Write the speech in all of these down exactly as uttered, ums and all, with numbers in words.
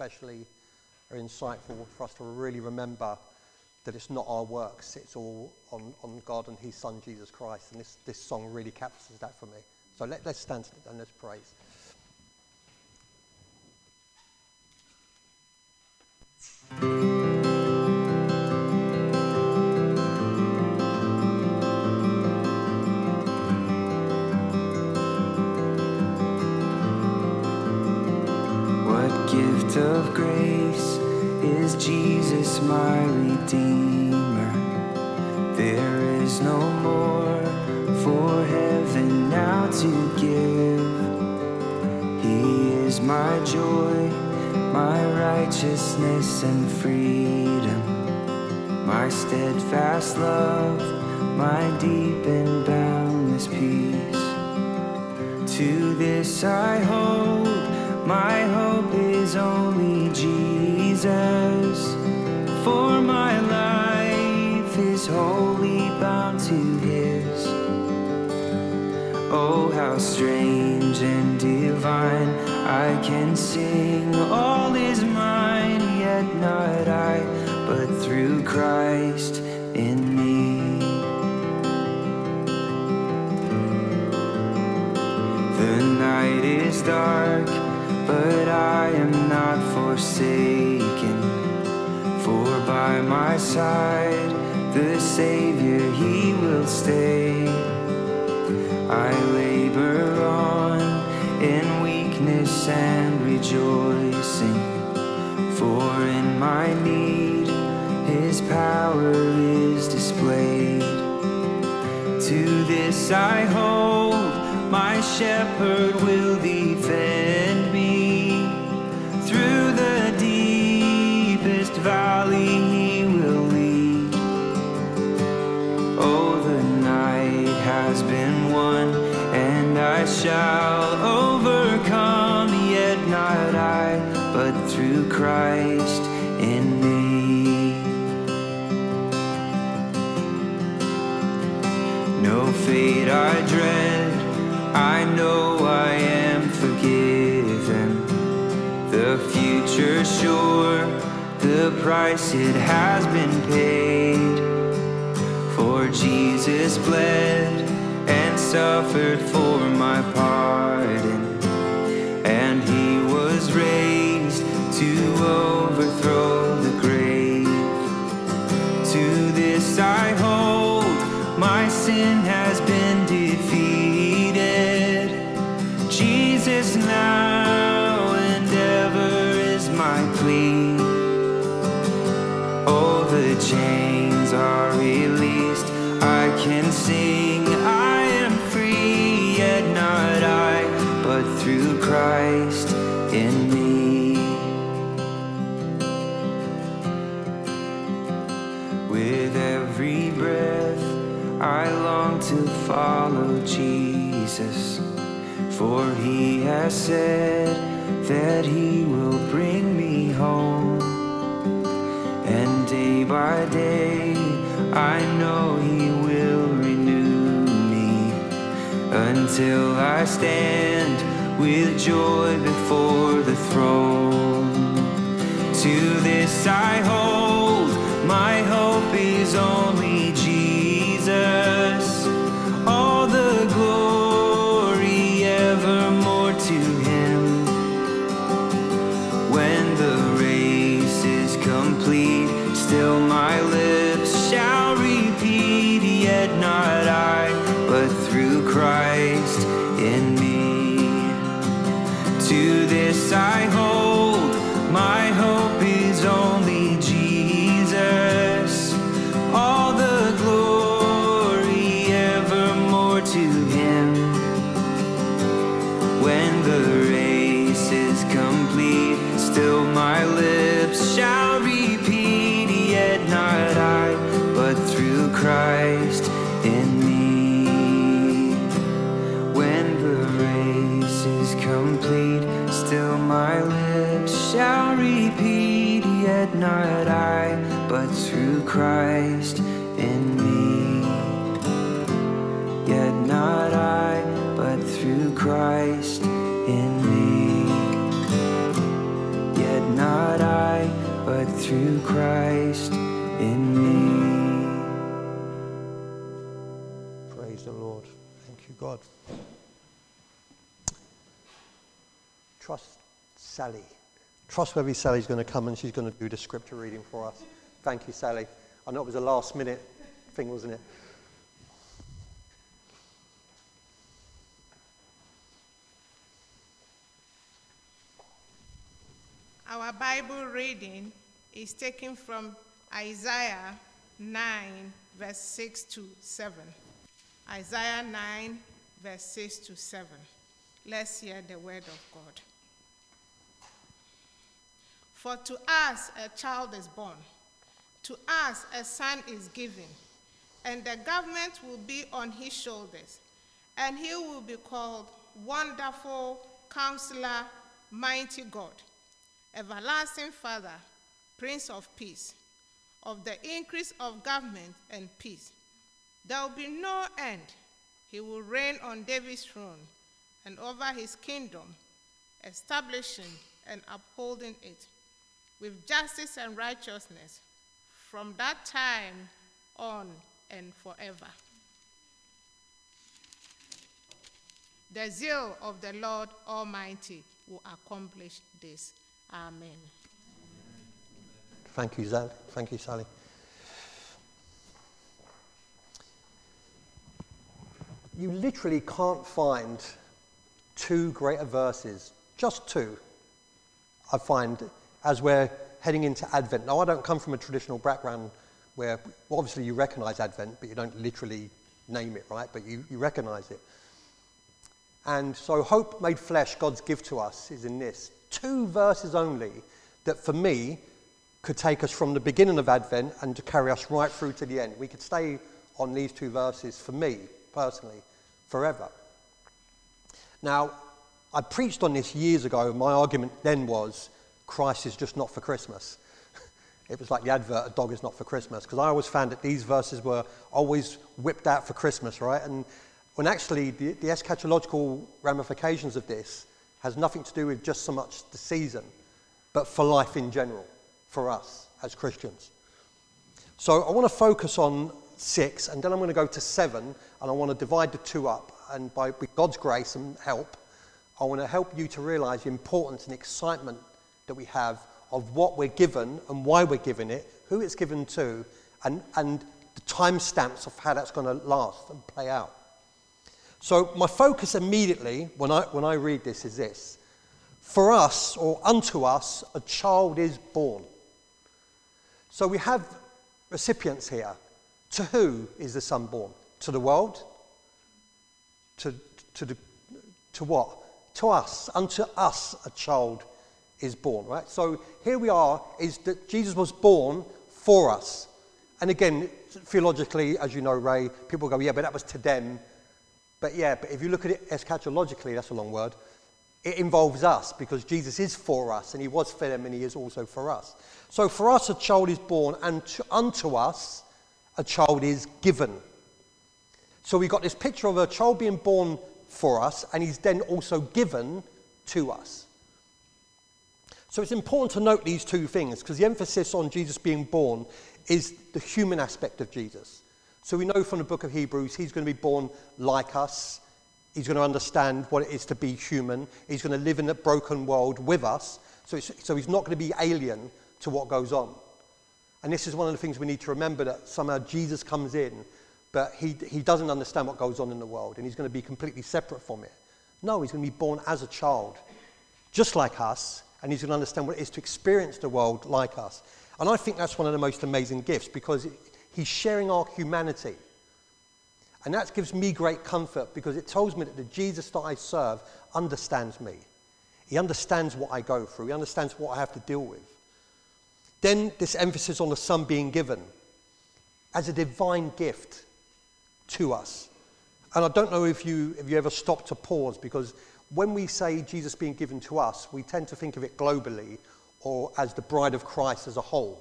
especially are insightful for us to really remember that it's not our works, it's all on, on God and his Son, Jesus Christ. And this, this song really captures that for me. So let, let's stand and let's praise. What gift of grace is Jesus my Redeemer? There is no more for heaven now to give. He is my joy, my righteousness and freedom, my steadfast love, my deep and boundless peace. To this I hold, my hope is only Jesus, for my life is wholly bound to his. Oh, how strange and divine, I can sing all is mine, yet not I, but through Christ in me. The night is dark, but I am not forsaken, for by my side the Savior, he will stay. I labor on in weakness and rejoicing, for in my need his power is displayed. To this I hold, my shepherd will defend me. Through the deepest valley he will lead. Oh, the night has been won, and I shall overcome, yet not I, but through Christ in me. No fate I dread, I know I am forgiven. The future sure, the price it has been paid. For Jesus bled and suffered for my pardon, and he was raised to overthrow the grave. To this I hold, my sin has been defeated. Jesus now and ever is my plea. Oh, the chains are released, I can sing, I am free, yet not I, but through Christ in me. With every breath I long to follow Jesus, for he has said that he will bring me home. And day by day I know he will renew me, until I stand with joy before the throne. To this I hold, my hope is only Jesus. All the glory evermore to him. When the race is complete, still my lips shall repeat, yet not I, but through Christ in me. To this I hold, my hope is only Jesus. All the glory evermore to him. When the race is complete, still my lips shall repeat, yet not I, but through Christ in me. When the race is complete, still my lips shall repeat, yet not I, but through Christ in me. Yet not I, but through Christ in me. Yet not through Christ in me. Praise the Lord. Thank you, God. Trust Sally. Trustworthy Sally's going to come and she's going to do the scripture reading for us. Thank you, Sally. I know it was a last minute thing, wasn't it? Our Bible reading is taken from Isaiah nine, verse six to seven. Isaiah nine, verse six to seven. Let's hear the word of God. For to us a child is born, to us a son is given, and the government will be on his shoulders, and he will be called Wonderful Counselor, Mighty God, Everlasting Father, Prince of Peace. Of the increase of government and peace, there will be no end. He will reign on David's throne and over his kingdom, establishing and upholding it with justice and righteousness from that time on and forever. The zeal of the Lord Almighty will accomplish this. Amen. Thank you, Sally. Thank you, Sally. You literally can't find two greater verses, just two, I find, as we're heading into Advent. Now, I don't come from a traditional background where, well, obviously you recognize Advent, but you don't literally name it, right? But you, you recognize it. And so hope made flesh, God's gift to us, is in this. Two verses only that, for me, could take us from the beginning of Advent and to carry us right through to the end. We could stay on these two verses, for me, personally, forever. Now, I preached on this years ago. My argument then was, Christ is just not for Christmas. It was like the advert, a dog is not for Christmas, because I always found that these verses were always whipped out for Christmas, right? And when actually the, the eschatological ramifications of this has nothing to do with just so much the season, but for life in general, for us as Christians. So I want to focus on six, and then I'm going to go to seven, and I want to divide the two up. And by with God's grace and help, I want to help you to realize the importance and excitement that we have of what we're given and why we're given it, who it's given to, and, and the timestamps of how that's going to last and play out. So my focus immediately when I when I read this is this. For us, or unto us, a child is born. So we have recipients here. To who is the Son born? To the world? To, to, the, to what? To us. Unto us a child is born, right? So here we are, is that Jesus was born for us. And again, theologically, as you know, Ray, people go, yeah, but that was to them. But yeah, but if you look at it eschatologically, that's a long word, it involves us because Jesus is for us and he was for them and he is also for us. So for us a child is born and to, unto us a child is given. So we've got this picture of a child being born for us and he's then also given to us. So it's important to note these two things because the emphasis on Jesus being born is the human aspect of Jesus. So we know from the book of Hebrews he's going to be born like us. He's going to understand what it is to be human. He's going to live in a broken world with us. So, it's, so he's not going to be alien to what goes on. And this is one of the things we need to remember, that somehow Jesus comes in, but he, he doesn't understand what goes on in the world, and he's going to be completely separate from it. No, he's going to be born as a child, just like us, and he's going to understand what it is to experience the world like us. And I think that's one of the most amazing gifts, because it, he's sharing our humanity. And that gives me great comfort because it tells me that the Jesus that I serve understands me. He understands what I go through. He understands what I have to deal with. Then this emphasis on the Son being given as a divine gift to us. And I don't know if you, if you ever stop to pause, because when we say Jesus being given to us, we tend to think of it globally or as the bride of Christ as a whole.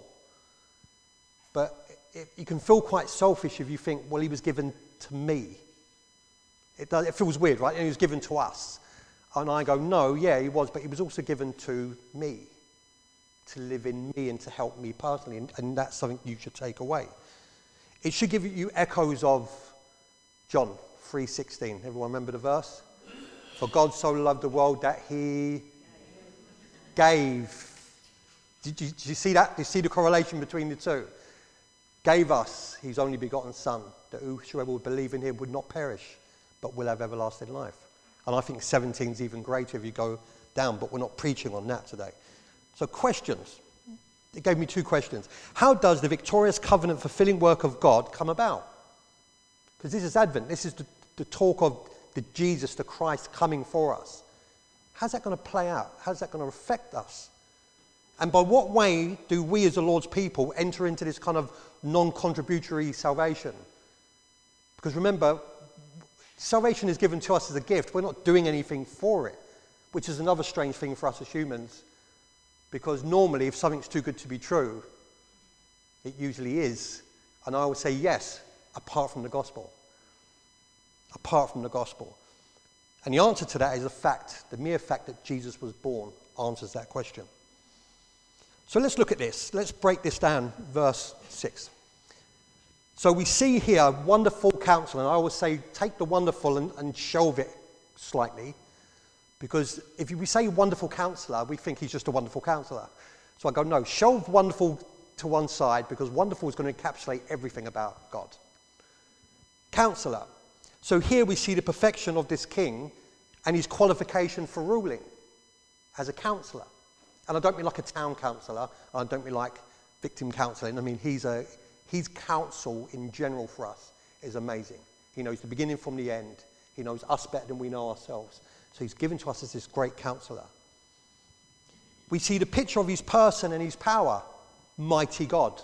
But it, you can feel quite selfish if you think, well, he was given to me. It, does, it feels weird, right? And he was given to us. And I go, no, yeah, he was, but he was also given to me. to live in me and to help me personally, and, and that's something you should take away. It should give you echoes of John three sixteen. Everyone remember the verse? For God so loved the world that he gave. Did you, did you see that? Did you see the correlation between the two? Gave us his only begotten Son, that whosoever would believe in him would not perish, but will have everlasting life. And I think seventeen is even greater if you go down, but we're not preaching on that today. So questions. It gave me two questions. How does the victorious covenant fulfilling work of God come about? Because this is Advent. This is the, the talk of the Jesus, the Christ coming for us. How's that going to play out? How's that going to affect us? And by what way do we as the Lord's people enter into this kind of non-contributory salvation? Because remember, salvation is given to us as a gift. We're not doing anything for it, which is another strange thing for us as humans. Because normally, if something's too good to be true, it usually is. And I would say yes, apart from the gospel. Apart from the gospel. And the answer to that is the fact, the mere fact that Jesus was born answers that question. So let's look at this. Let's break this down, verse six. So we see here wonderful counselor. And I always say take the wonderful and, and shelve it slightly. Because if we say wonderful counselor, we think he's just a wonderful counselor. So I go, no, shelve wonderful to one side, because wonderful is going to encapsulate everything about God. Counselor. So here we see the perfection of this king and his qualification for ruling as a counselor. And I don't mean like a town councillor. I don't mean like victim counselling. I mean, he's a, his counsel in general for us is amazing. He knows the beginning from the end. He knows us better than we know ourselves. So he's given to us as this great counsellor. We see the picture of his person and his power, mighty God.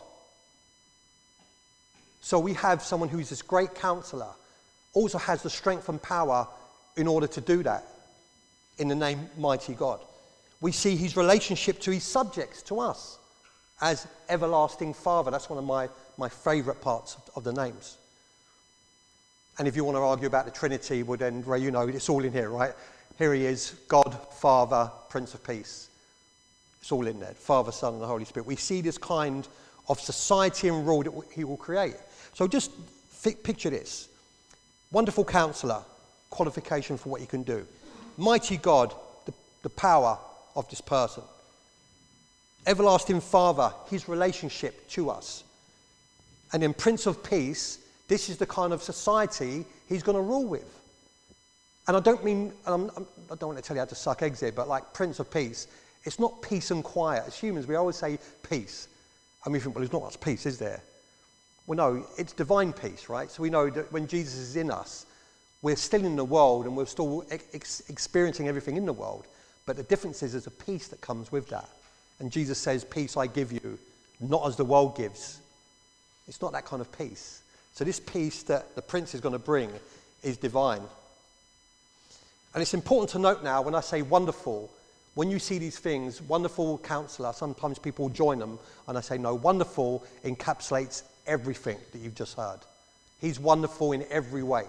So we have someone who's this great counsellor, also has the strength and power in order to do that, in the name mighty God. We see his relationship to his subjects, to us, as everlasting Father. That's one of my, my favourite parts of, of the names. And if you want to argue about the Trinity, well then, Ray, you know, it's all in here, right? Here he is, God, Father, Prince of Peace. It's all in there, Father, Son, and the Holy Spirit. We see this kind of society and rule that he will create. So just f- picture this. Wonderful counselor, qualification for what he can do. Mighty God, the, the power of this person. Everlasting Father, his relationship to us. And then Prince of Peace, this is the kind of society he's going to rule with. And I don't mean, and I'm, I don't want to tell you how to suck eggs here, but like Prince of Peace, it's not peace and quiet. As humans, we always say peace. And we think, well, there's not much peace, is there? Well, no, it's divine peace, right? So we know that when Jesus is in us, we're still in the world and we're still ex- experiencing everything in the world. But the difference is there's a peace that comes with that. And Jesus says, peace I give you, not as the world gives. It's not that kind of peace. So this peace that the Prince is going to bring is divine. And it's important to note now, when I say wonderful, when you see these things, wonderful counselor, sometimes people join them, and I say, no, wonderful encapsulates everything that you've just heard. He's wonderful in every way.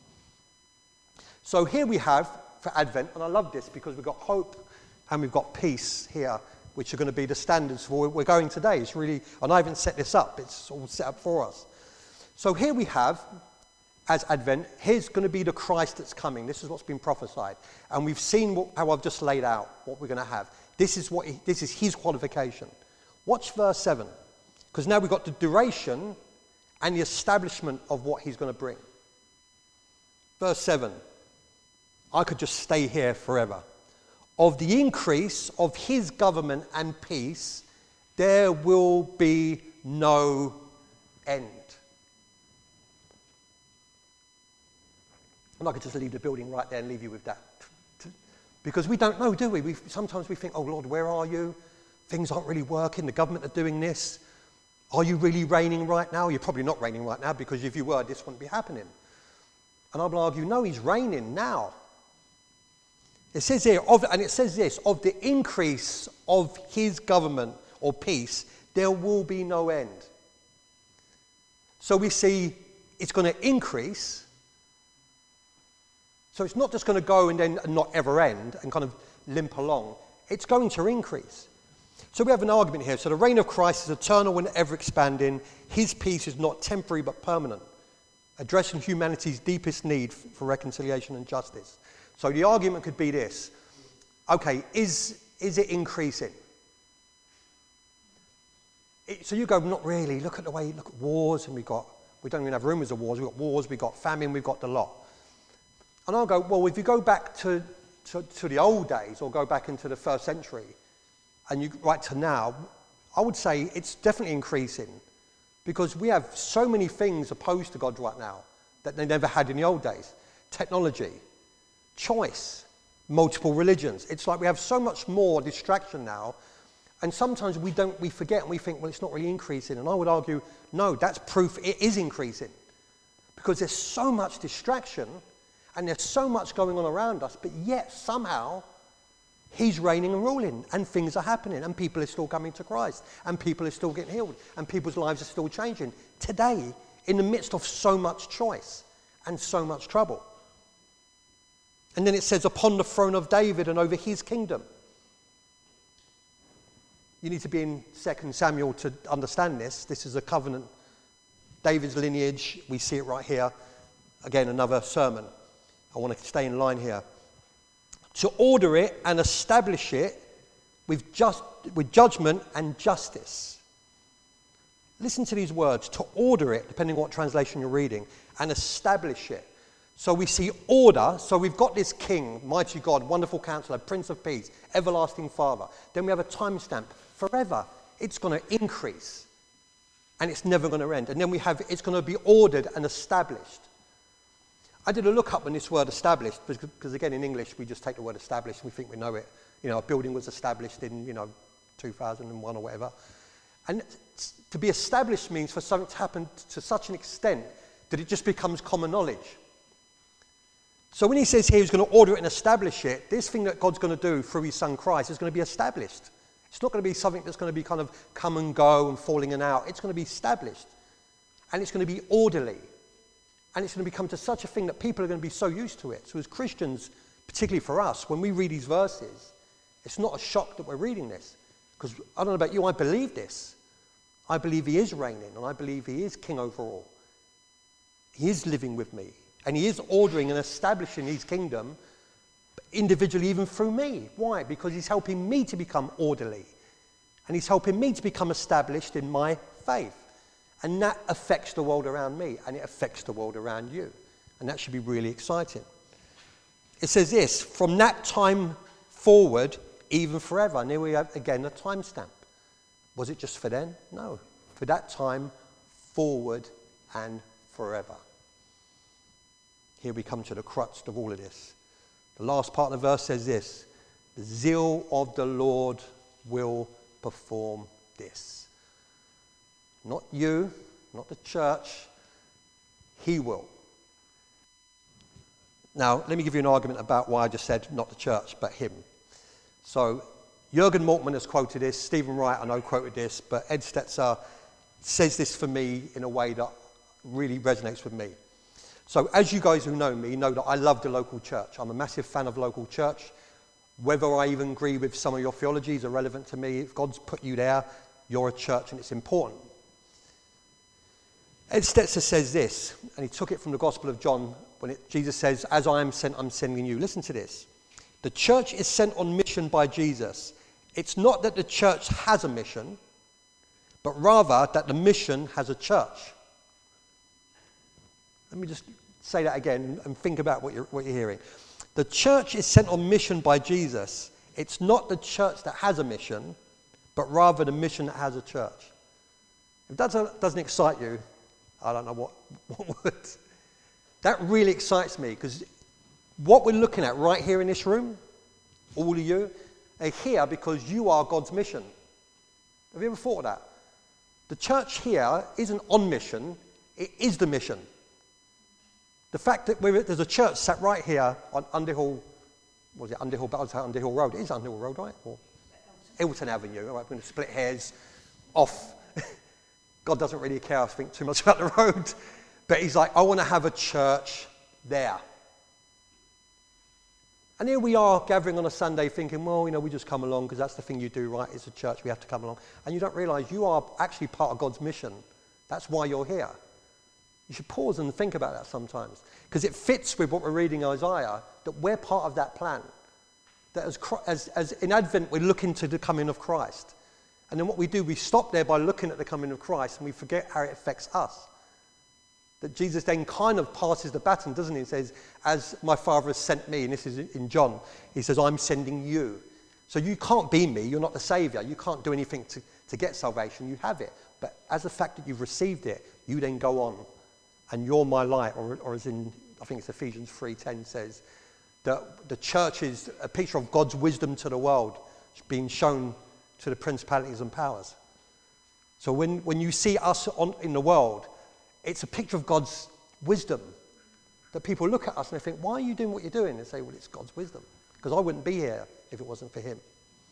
So here we have, for Advent, and I love this because we've got hope and we've got peace here, which are going to be the standards for where we're going today. It's really, and I haven't set this up, it's all set up for us. So here we have, as Advent, here's going to be the Christ that's coming. This is what's been prophesied. And we've seen what, how I've just laid out what we're going to have. This is what he, this is his qualification. Watch verse seven. Because now we've got the duration and the establishment of what he's going to bring. Verse seven. I could just stay here forever. Of the increase of his government and peace, there will be no end. And I could just leave the building right there and leave you with that. Because we don't know, do we? we? Sometimes we think, oh Lord, where are you? Things aren't really working. The government are doing this. Are you really reigning right now? You're probably not reigning right now, because if you were, this wouldn't be happening. And I will argue, no, he's reigning now. It says here, of, and it says this, of the increase of his government or peace, there will be no end. So we see it's going to increase. So it's not just going to go and then not ever end and kind of limp along. It's going to increase. So we have an argument here. So the reign of Christ is eternal and ever-expanding. His peace is not temporary but permanent, addressing humanity's deepest need for reconciliation and justice. So the argument could be this. Okay, is, is it increasing? It, so you go, not really. Look at the way, look at wars, and we've got, we don't even have rumours of wars. We've got wars, we've got famine, we've got the lot. And I'll go, well, if you go back to, to, to the old days or go back into the first century, and you right to now, I would say it's definitely increasing because we have so many things opposed to God right now that they never had in the old days. Technology, choice, multiple religions. It's like we have so much more distraction now, and sometimes we don't, we forget and we think, well, it's not really increasing. And I would argue, no, that's proof it is increasing because there's so much distraction and there's so much going on around us, but yet somehow He's reigning and ruling, and things are happening, and people are still coming to Christ, and people are still getting healed, and people's lives are still changing. Today, in the midst of so much choice and so much trouble. And then it says, upon the throne of David and over his kingdom. You need to be in Second Samuel to understand this. This is a covenant. David's lineage, we see it right here. Again, another sermon. I want to stay in line here. To order it and establish it with just with judgment and justice. Listen to these words. To order it, depending on what translation you're reading, and establish it. So we see order. So we've got this King, mighty God, wonderful Counselor, Prince of Peace, everlasting Father. Then we have a timestamp. Forever. It's going to increase. And it's never going to end. And then we have, it's going to be ordered and established. I did a look up on this word established, because again in English we just take the word established and we think we know it. You know, a building was established in, you know, two thousand one or whatever. And to be established means for something to happen to such an extent that it just becomes common knowledge. So when he says here he's going to order it and establish it, this thing that God's going to do through his Son Christ is going to be established. It's not going to be something that's going to be kind of come and go and falling in and out. It's going to be established. And it's going to be orderly. And it's going to become to such a thing that people are going to be so used to it. So as Christians, particularly for us, when we read these verses, it's not a shock that we're reading this. Because I don't know about you, I believe this. I believe he is reigning, and I believe he is king over all. He is living with me, and he is ordering and establishing his kingdom individually, even through me. Why? Because he's helping me to become orderly, and he's helping me to become established in my faith. And that affects the world around me, and it affects the world around you. And that should be really exciting. It says this, from that time forward, even forever. And here we have, again, a timestamp. Was it just for then? No. For that time, forward and forever. Here we come to the crux of all of this. The last part of the verse says this, the zeal of the Lord will perform this. Not you, not the church, he will. Now, let me give you an argument about why I just said not the church, but him. So, Jürgen Moltmann has quoted this, Stephen Wright, I know, quoted this, but Ed Stetzer says this for me in a way that really resonates with me. So, as you guys who know me know that I love the local church. I'm a massive fan of local church. Whether I even agree with some of your theologies are irrelevant to me. If God's put you there, you're a church and it's important. Ed Stetzer says this, and he took it from the Gospel of John, when it, Jesus says, as I am sent, I'm sending you. Listen to this. The church is sent on mission by Jesus. It's not that the church has a mission, but rather that the mission has a church. Let me just say that again and think about what you're, what you're hearing. The church is sent on mission by Jesus. It's not the church that has a mission, but rather the mission that has a church. If that doesn't, doesn't excite you, I don't know what, what would. That really excites me because what we're looking at right here in this room, all of you, are here because you are God's mission. Have you ever thought of that? The church here isn't on mission, it is the mission. The fact that we're, there's a church sat right here on Underhill, was it Underhill, but I was at Underhill Road. It is Underhill Road, right? Or Ilton Avenue. All right, we're going to split hairs off. God doesn't really care, I think, too much about the road. But he's like, I want to have a church there. And here we are gathering on a Sunday thinking, well, you know, we just come along because that's the thing you do, right? It's a church, we have to come along. And you don't realise you are actually part of God's mission. That's why you're here. You should pause and think about that sometimes. Because it fits with what we're reading in Isaiah, that we're part of that plan. That as, as, as in Advent, we're looking to the coming of Christ. And then what we do, we stop there by looking at the coming of Christ and we forget how it affects us. That Jesus then kind of passes the baton, doesn't he? He says, as my Father has sent me, and this is in John, he says, I'm sending you. So you can't be me, you're not the Saviour. You can't do anything to, to get salvation, you have it. But as the fact that you've received it, you then go on, and you're my light, or, or as in, I think it's Ephesians three ten says, that the church is a picture of God's wisdom to the world, being shown to the principalities and powers. So when, when you see us on, in the world, it's a picture of God's wisdom, that people look at us and they think, why are you doing what you're doing? And they say, well, it's God's wisdom, because I wouldn't be here if it wasn't for him.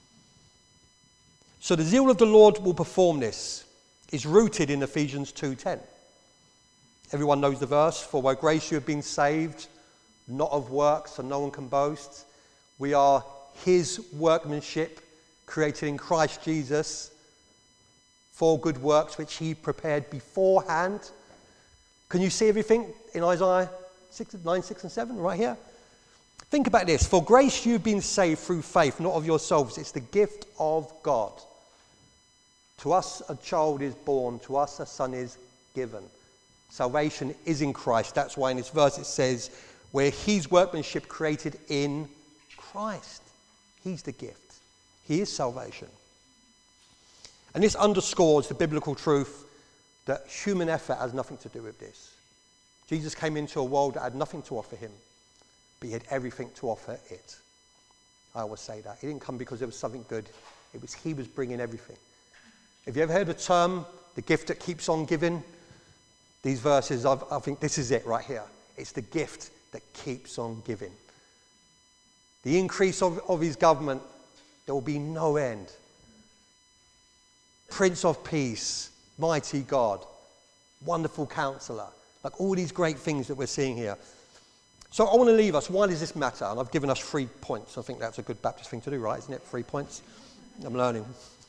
So the zeal of the Lord will perform this. Is rooted in Ephesians two ten. Everyone knows the verse, for by grace you have been saved, not of works, so no one can boast. We are his workmanship, created in Christ Jesus for good works which he prepared beforehand. Can you see everything in Isaiah nine, six and seven right here? Think about this. For grace you've been saved through faith, not of yourselves. It's the gift of God. To us a child is born, to us a son is given. Salvation is in Christ. That's why in this verse it says, we're his workmanship created in Christ. He's the gift. He is salvation. And this underscores the biblical truth that human effort has nothing to do with this. Jesus came into a world that had nothing to offer him, but he had everything to offer it. I always say that. He didn't come because there was something good. It was he was bringing everything. Have you ever heard the term, the gift that keeps on giving? These verses, I've, I think this is it right here. It's the gift that keeps on giving. The increase of, of his government, there will be no end. Prince of Peace, mighty God, wonderful counselor, like all these great things that we're seeing here. So I want to leave us. Why does this matter? And I've given us three points. I think that's a good Baptist thing to do, right? Isn't it? Three points. I'm learning.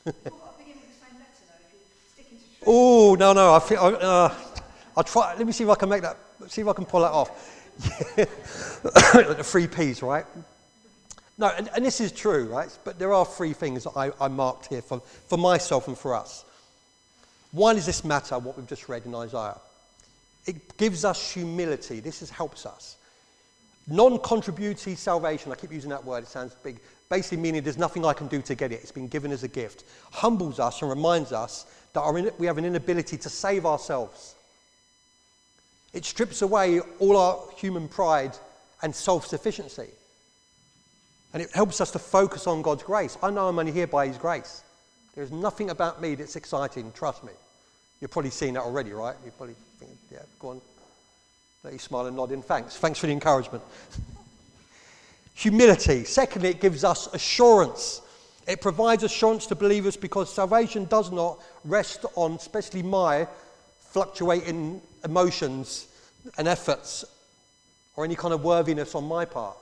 Oh, no, no. I feel, uh, I'll try. Let me see if I can make that, see if I can pull that off. The three P's, right? No, and, and this is true, right? But there are three things that I, I marked here for, for myself and for us. Why does this matter, what we've just read in Isaiah? It gives us humility. This is, helps us. Non-contributory salvation, I keep using that word, it sounds big, basically meaning there's nothing I can do to get it. It's been given as a gift. Humbles us and reminds us that our in, we have an inability to save ourselves. It strips away all our human pride and self-sufficiency. And it helps us to focus on God's grace. I know I'm only here by his grace. There's nothing about me that's exciting, trust me. You're probably seeing that already, right? You're probably thinking, yeah, go on. Let you smile and nod in. Thanks. Thanks for the encouragement. Humility. Secondly, it gives us assurance. It provides assurance to believers because salvation does not rest on, especially my fluctuating emotions and efforts or any kind of worthiness on my part.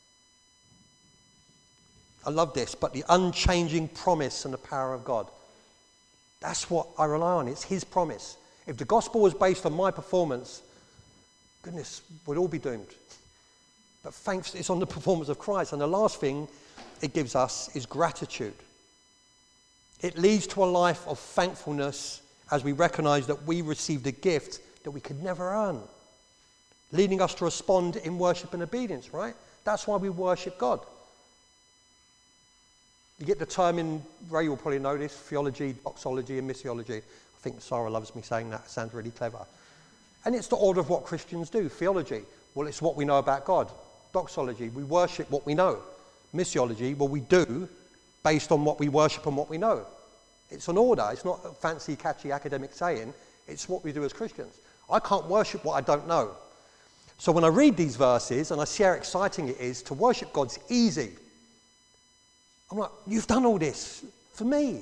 I love this, but the unchanging promise and the power of God. That's what I rely on. It's his promise. If the gospel was based on my performance, goodness, we'd all be doomed. But thanks, it's on the performance of Christ. And the last thing it gives us is gratitude. It leads to a life of thankfulness as we recognize that we received a gift that we could never earn, leading us to respond in worship and obedience, right? That's why we worship God. You get the term in, Ray will probably know this, theology, doxology and missiology. I think Sarah loves me saying that. It sounds really clever. And it's the order of what Christians do. Theology, well, it's what we know about God. Doxology, we worship what we know. Missiology, well, we do based on what we worship and what we know. It's an order. It's not a fancy, catchy academic saying. It's what we do as Christians. I can't worship what I don't know. So when I read these verses and I see how exciting it is to worship God's easy, I'm like, you've done all this for me.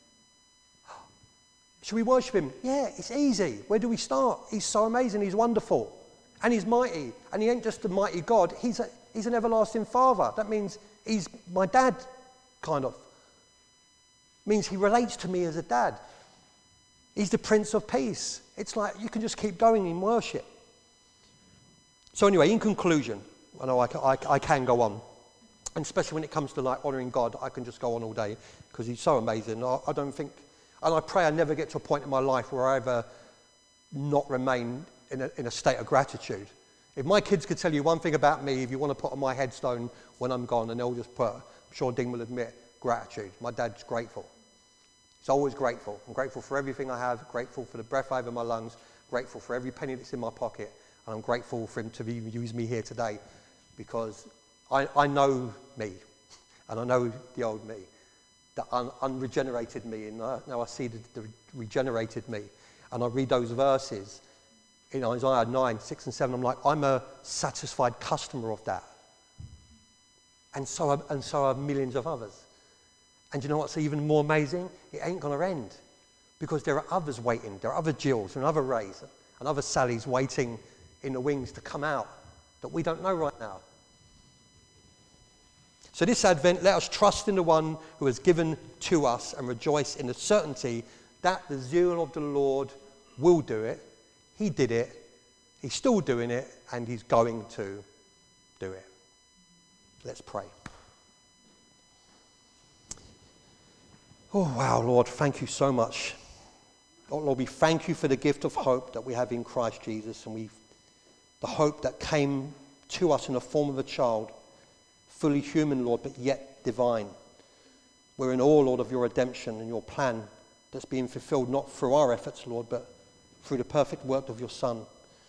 Should we worship him? Yeah, it's easy. Where do we start? He's so amazing. He's wonderful. And he's mighty. And he ain't just a mighty God. He's a, He's an everlasting Father. That means he's my dad, kind of. Means he relates to me as a dad. He's the Prince of Peace. It's like you can just keep going in worship. So anyway, in conclusion, I know I can, I, I can go on. And especially when it comes to like honouring God, I can just go on all day because he's so amazing. I, I don't think, and I pray I never get to a point in my life where I ever not remain in a, in a state of gratitude. If my kids could tell you one thing about me, if you want to put on my headstone when I'm gone, and they'll just put, I'm sure Dean will admit, gratitude. My dad's grateful. He's always grateful. I'm grateful for everything I have, grateful for the breath I have in my lungs, grateful for every penny that's in my pocket, and I'm grateful for him to even use me here today because I, I know me, and I know the old me, the un, unregenerated me, and I, now I see the, the regenerated me, and I read those verses in Isaiah nine, six and seven, I'm like, I'm a satisfied customer of that. And so are, and so are millions of others. And you know what's even more amazing? It ain't going to end because there are others waiting. There are other Jills and other Rays and other Sallys waiting in the wings to come out that we don't know right now. So this Advent, let us trust in the one who has given to us and rejoice in the certainty that the zeal of the Lord will do it. He did it, he's still doing it, and he's going to do it. Let's pray. Oh, wow, Lord, thank you so much. Oh, Lord, we thank you for the gift of hope that we have in Christ Jesus, and we, the hope that came to us in the form of a child, fully human, Lord, but yet divine. We're in awe, Lord, of your redemption and your plan that's being fulfilled not through our efforts, Lord, but through the perfect work of your Son.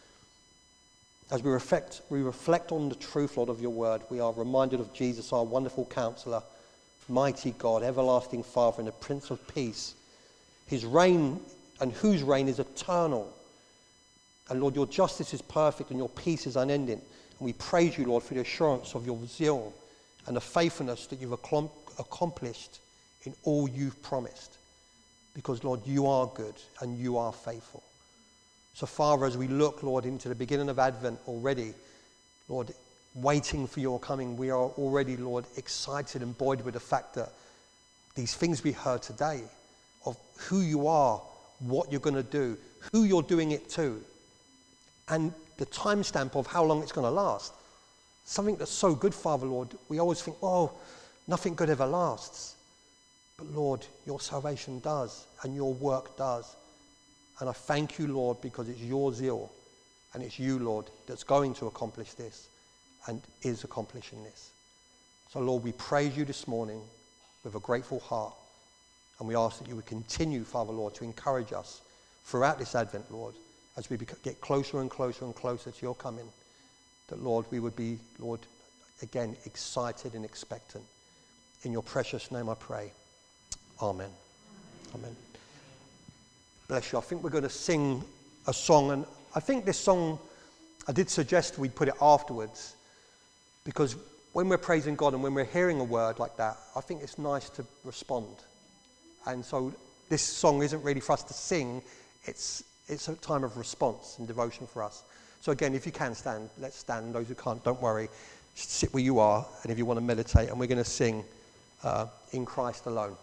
As we reflect, we reflect on the truth, Lord, of your word, we are reminded of Jesus, our wonderful counselor, mighty God, everlasting Father, and the Prince of Peace. His reign, and whose reign is eternal. And Lord, your justice is perfect and your peace is unending. And we praise you, Lord, for the assurance of your zeal and the faithfulness that you've accomplished in all you've promised. Because, Lord, you are good and you are faithful. So, Father, as we look, Lord, into the beginning of Advent already, Lord, waiting for your coming, we are already, Lord, excited and buoyed with the fact that these things we heard today of who you are, what you're going to do, who you're doing it to, and the timestamp of how long it's going to last. Something that's so good, Father, Lord, we always think, oh, nothing good ever lasts. But, Lord, your salvation does, and your work does. And I thank you, Lord, because it's your zeal, and it's you, Lord, that's going to accomplish this and is accomplishing this. So, Lord, we praise you this morning with a grateful heart, and we ask that you would continue, Father, Lord, to encourage us throughout this Advent, Lord, as we get closer and closer and closer to your coming, that, Lord, we would be, Lord, again, excited and expectant. In your precious name I pray. Amen. Amen. Bless you. I think we're going to sing a song, and I think this song, I did suggest we put it afterwards, because when we're praising God and when we're hearing a word like that, I think it's nice to respond. And so this song isn't really for us to sing, it's it's a time of response and devotion for us. So again, if you can stand, let's stand. Those who can't, don't worry. Just sit where you are, and if you want to meditate, and we're going to sing uh, In Christ Alone.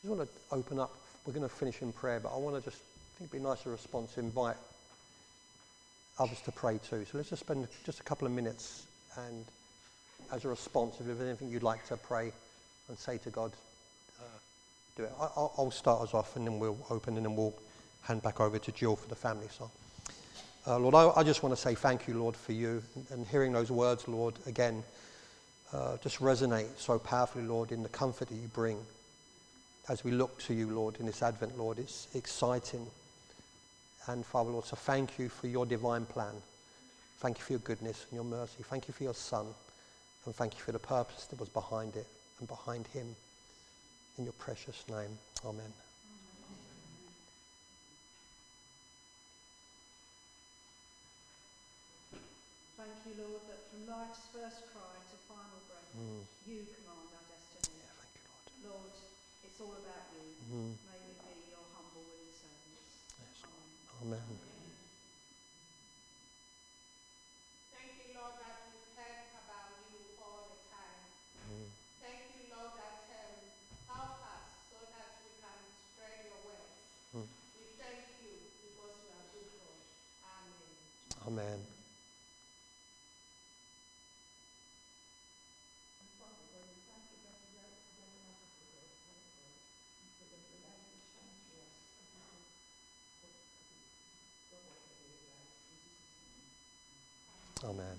just want to open up. We're going to finish in prayer, but I want to just, I think it'd be nice a response to invite others to pray too. So let's just spend just a couple of minutes, and as a response, if there's anything you'd like to pray and say to God, uh, do it. I, I'll, I'll start us off, and then we'll open, and then we'll hand back over to Jill for the family song. Uh, Lord, I, I just want to say thank you, Lord, for you, and, and hearing those words, Lord, again, uh, just resonate so powerfully, Lord, in the comfort that you bring. As we look to you, Lord, in this Advent, Lord, it's exciting. And Father, Lord, so thank you for your divine plan. Thank you for your goodness and your mercy. Thank you for your Son. And thank you for the purpose that was behind it and behind him. In your precious name, amen. Thank you, Lord, that from life's first cry to final breath, Mm. you command our destiny. Yeah, thank you, Lord. Lord, it's all about you. Mm. May we be your humble willing servants. Yes. Amen. Amen. Thank you, Lord, that we've heard about you all the time. Mm. Thank you, Lord, that um, help us so that we can spread your words. Mm. We thank you because you are good, God. Amen. Amen. Amen.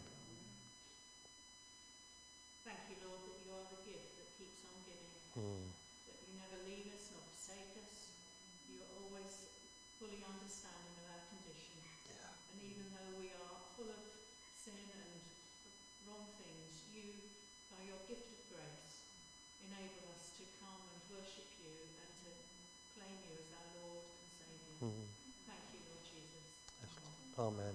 Thank you, Lord, that you are the gift that keeps on giving, Mm. that you never leave us nor forsake us. You are always fully understanding of our condition. Yeah. And even though we are full of sin and wrong things, you, by your gift of grace, enable us to come and worship you and to claim you as our Lord and Saviour. Mm. Thank you, Lord Jesus. Yes. Amen.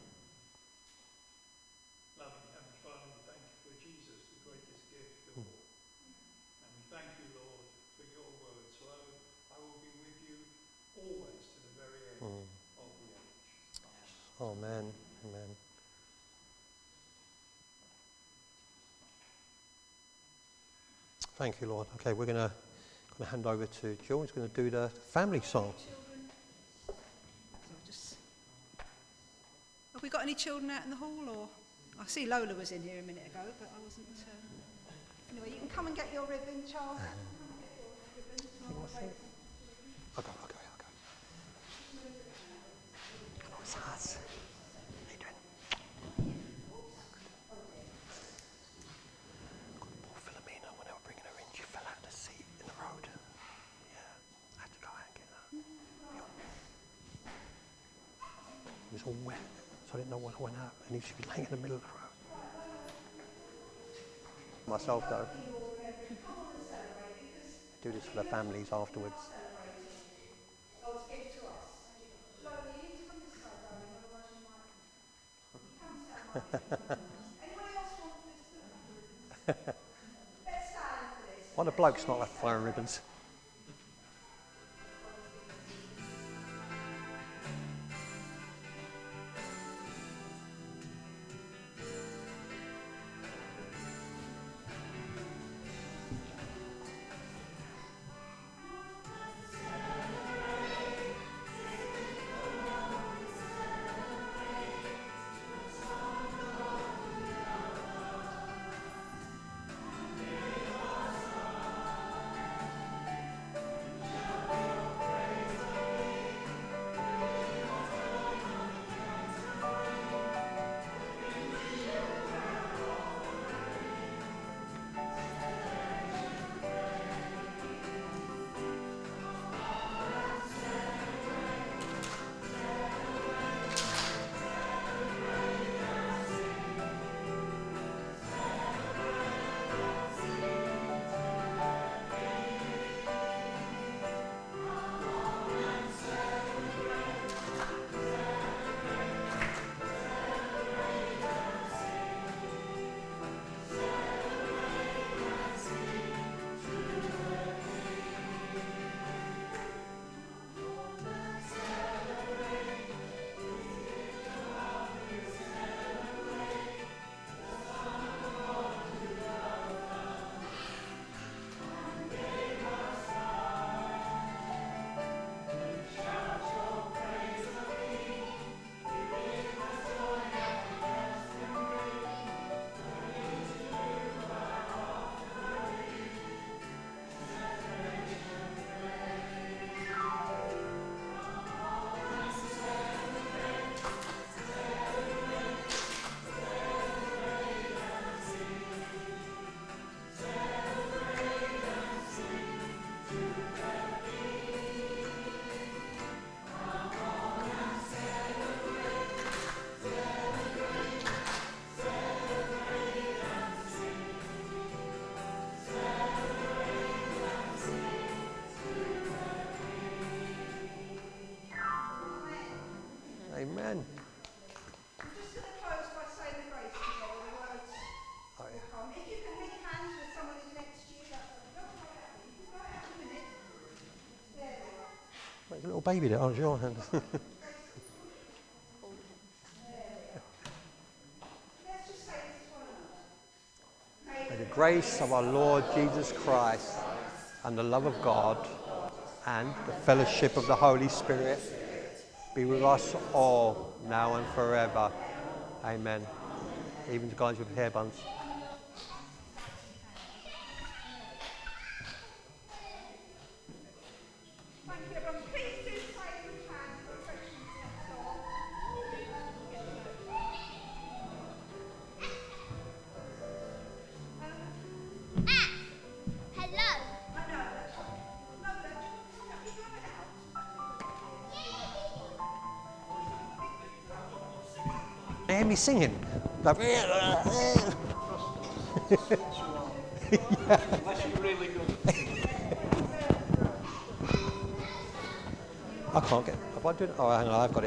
Loving Heavenly Father, we thank you for Jesus, the greatest gift of all. And we thank you, Lord, for your word. So I will, I will be with you always to the very end Mm. of the age. Amen. Amen. Thank you, Lord. Okay, we're going to going to hand over to Jill. Who's going to do the family song. Children. So just... Have we got any children out in the hall, or I see Lola was in here a minute ago, but I wasn't. Uh... Anyway, you can come and get your ribbon, Charles. Come and get your ribbon. Oh, wait. I'll go, I'll go, I'll go. Oh, it's us. How you doing? Poor Philomena, when they were bringing her in, she fell out of the seat in the road. Yeah, I had to go out and get her. It was all wet, so I didn't know when I went out, and she was laying in the middle of the road. Myself, though. I do this for the families afterwards. Why the bloke's not left firing ribbons? Amen. I'm just going to close by saying the grace together. The words Oh, will yeah. come. If you can link hands with someone who's next to you, that's what you don't go out. You can go out in a minute. There they are. There's a little baby there. Oh, it's your hand. Let's just say this to one another. May the grace of our Lord Jesus Christ and the love of God and the fellowship of the Holy Spirit be with us all now and forever. Amen. Even the guys with hair buns. Thank you, everyone. Please do pray with hands for refreshments next door. Ah! Hello! I know, that's right. No, that's not. You blow it out. They hear me singing. Like, I can't get. Have I done it? Oh, hang on, I've got it.